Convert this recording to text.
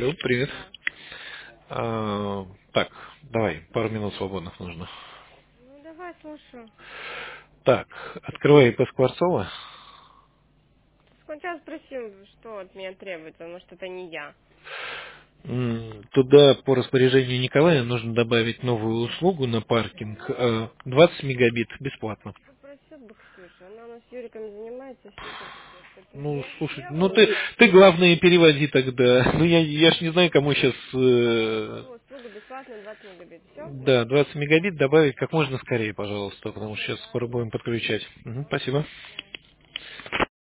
Алло, привет. Да. Так, давай, пару минут свободных нужно. Ну, давай, слушаю. Так, открывай ИП Скворцова. Сначала спросим, что от меня требуется, может, это не я. Туда по распоряжению Николая нужно добавить новую услугу на паркинг. 20 мегабит бесплатно. Попросил бы Ксюша, она у нас с Юриком занимается, все это ведет. Поэтому Ну, я слушай, ну сделаю ты, это. ты главное переводи тогда. Ну, я ж не знаю, кому сейчас... Ну, услуга бесплатная, 20 мегабит. Все? да, 20 мегабит добавить как можно скорее, пожалуйста, потому что сейчас скоро будем подключать. Мгм, спасибо. Давай.